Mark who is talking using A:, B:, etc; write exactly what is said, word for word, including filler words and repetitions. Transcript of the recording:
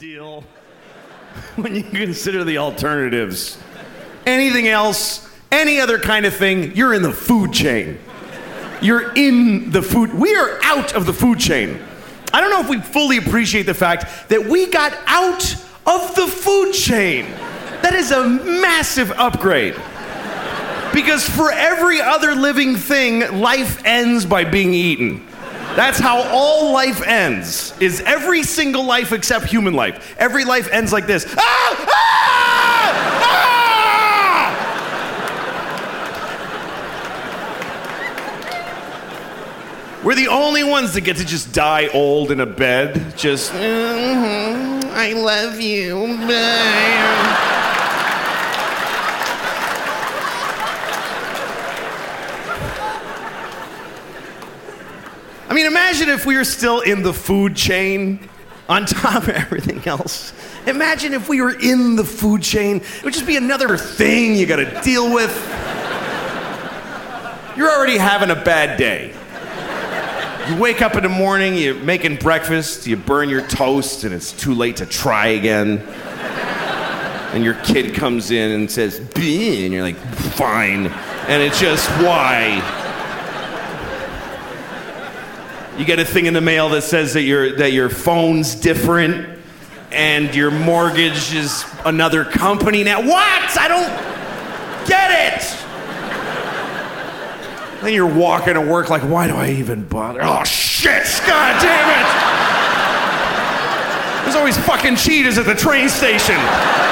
A: deal when you consider the alternatives. Anything else, any other kind of thing, you're in the food chain. You're in the food. We are out of the food chain. I don't know if we fully appreciate the fact that we got out of the food chain. That is a massive upgrade. Because for every other living thing, life ends by being eaten. That's how all life ends, is every single life except human life. Every life ends like this. Ah! Ah! Ah! We're the only ones that get to just die old in a bed. Just, mm-hmm, I love you. Bye. I mean, imagine if we were still in the food chain on top of everything else. Imagine if we were in the food chain. It would just be another thing you gotta deal with. You're already having a bad day. You wake up in the morning, you're making breakfast, you burn your toast, and it's too late to try again. And your kid comes in and says, "Bleh," and you're like, fine. And it's just, why? You get a thing in the mail that says that your that your phone's different and your mortgage is another company now. What? I don't get it. Then you're walking to work like, why do I even bother? Oh shit! God damn it! There's always fucking cheaters at the train station.